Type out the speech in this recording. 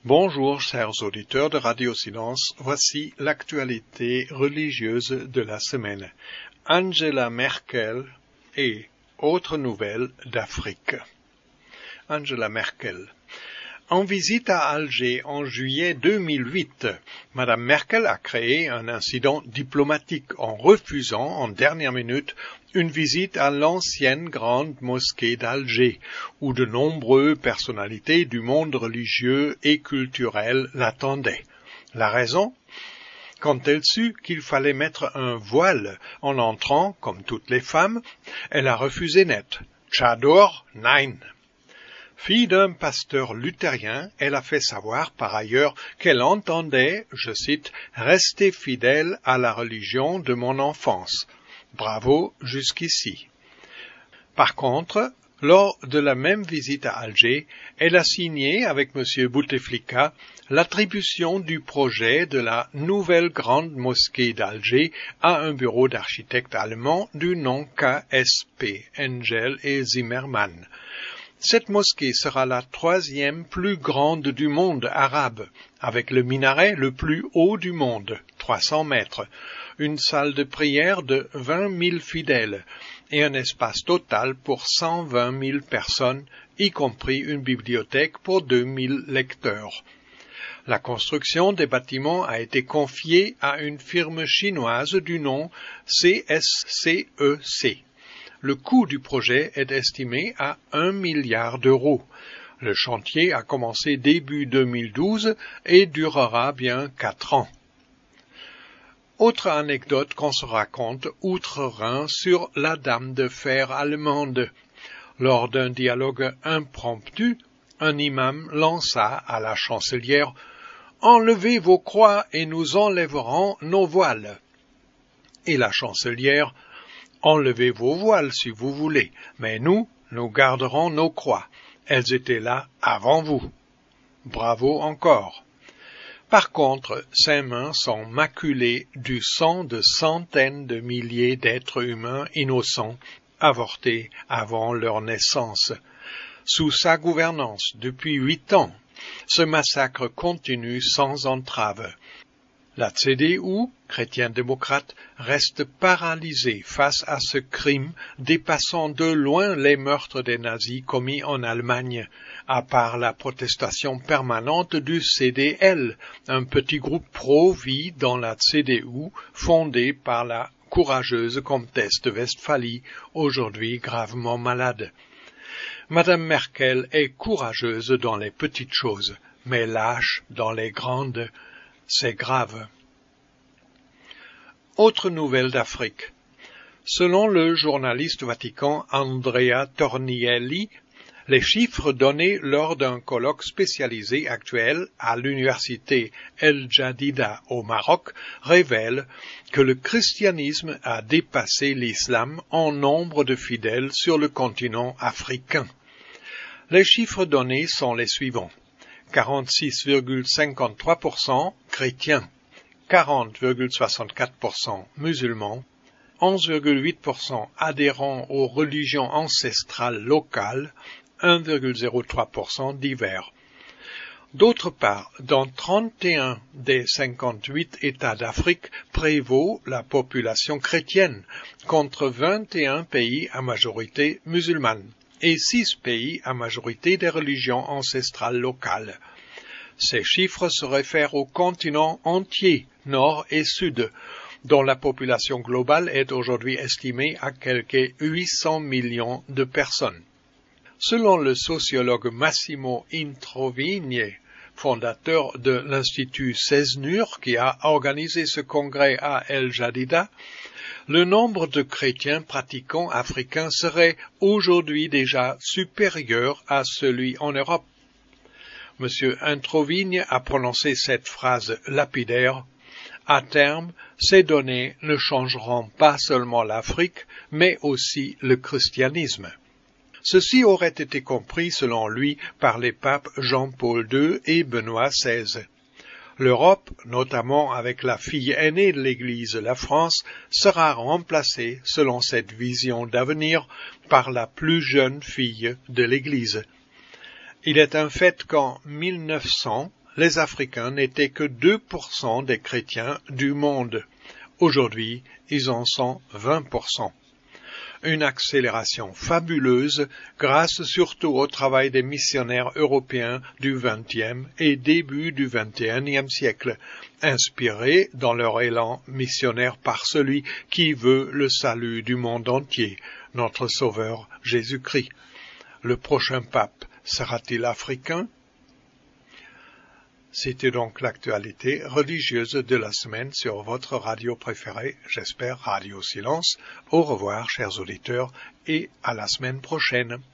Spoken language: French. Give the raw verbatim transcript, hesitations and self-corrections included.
Bonjour chers auditeurs de Radio Silence, voici l'actualité religieuse de la semaine. Angela Merkel et autres nouvelles d'Afrique. Angela Merkel. En visite à Alger en juillet deux mille huit, Madame Merkel a créé un incident diplomatique en refusant en dernière minute une visite à l'ancienne grande mosquée d'Alger, où de nombreuses personnalités du monde religieux et culturel l'attendaient. La raison ? Quand elle sut qu'il fallait mettre un voile en entrant, comme toutes les femmes, elle a refusé net. Tchador, nein. Fille d'un pasteur luthérien, elle a fait savoir par ailleurs qu'elle entendait, je cite, « rester fidèle à la religion de mon enfance ». Bravo jusqu'ici. Par contre, lors de la même visite à Alger, elle a signé avec M. Bouteflika l'attribution du projet de la nouvelle grande mosquée d'Alger à un bureau d'architectes allemands du nom K S P, Engel et Zimmermann. Cette mosquée sera la troisième plus grande du monde arabe, avec le minaret le plus haut du monde, trois cents mètres, une salle de prière de vingt mille fidèles et un espace total pour cent vingt mille personnes, y compris une bibliothèque pour deux mille lecteurs. La construction des bâtiments a été confiée à une firme chinoise du nom C S C E C. Le coût du projet est estimé à un milliard d'euros. Le chantier a commencé début deux mille douze et durera bien quatre ans. Autre anecdote qu'on se raconte outre-Rhin sur la dame de fer allemande. Lors d'un dialogue impromptu, un imam lança à la chancelière « Enlevez vos croix et nous enlèverons nos voiles ». Et la chancelière « Enlevez vos voiles si vous voulez, mais nous, nous garderons nos croix. Elles étaient là avant vous. Bravo encore. Par contre, ses mains sont maculées du sang de centaines de milliers d'êtres humains innocents, avortés avant leur naissance. Sous sa gouvernance, depuis huit ans, ce massacre continue sans entrave. La C D U, chrétien-démocrate, reste paralysée face à ce crime dépassant de loin les meurtres des nazis commis en Allemagne, à part la protestation permanente du C D L, un petit groupe pro-vie dans la C D U fondé par la courageuse comtesse de Westphalie, aujourd'hui gravement malade. Madame Merkel est courageuse dans les petites choses, mais lâche dans les grandes. C'est grave. Autre nouvelle d'Afrique. Selon le journaliste vatican Andrea Tornielli, les chiffres donnés lors d'un colloque spécialisé actuel à l'université El Jadida au Maroc révèlent que le christianisme a dépassé l'islam en nombre de fidèles sur le continent africain. Les chiffres donnés sont les suivants. quarante-six virgule cinquante-trois pour cent chrétiens, quarante virgule soixante-quatre pour cent musulmans, onze virgule huit pour cent adhérents aux religions ancestrales locales, un virgule zéro trois pour cent divers. D'autre part, dans trente et un des cinquante-huit États d'Afrique prévaut la population chrétienne, contre vingt et un pays à majorité musulmane, et six pays à majorité des religions ancestrales locales. Ces chiffres se réfèrent au continent entier, nord et sud, dont la population globale est aujourd'hui estimée à quelque huit cents millions de personnes. Selon le sociologue Massimo Introvigne, fondateur de l'Institut Cesnur qui a organisé ce congrès à El Jadida, le nombre de chrétiens pratiquants africains serait aujourd'hui déjà supérieur à celui en Europe. M. Introvigne a prononcé cette phrase lapidaire « À terme, ces données ne changeront pas seulement l'Afrique, mais aussi le christianisme ». Ceci aurait été compris, selon lui, par les papes Jean-Paul deux et Benoît seize. L'Europe, notamment avec la fille aînée de l'Église, la France, sera remplacée, selon cette vision d'avenir, par la plus jeune fille de l'Église. Il est un fait qu'en mille neuf cents, les Africains n'étaient que deux pour cent des chrétiens du monde. Aujourd'hui, ils en sont vingt pour cent. Une accélération fabuleuse grâce surtout au travail des missionnaires européens du vingtième et début du vingt et unième siècle, inspirés dans leur élan missionnaire par celui qui veut le salut du monde entier, notre Sauveur Jésus-Christ. Le prochain pape sera-t-il africain? C'était donc l'actualité religieuse de la semaine sur votre radio préférée, j'espère Radio Silence. Au revoir, chers auditeurs, et à la semaine prochaine.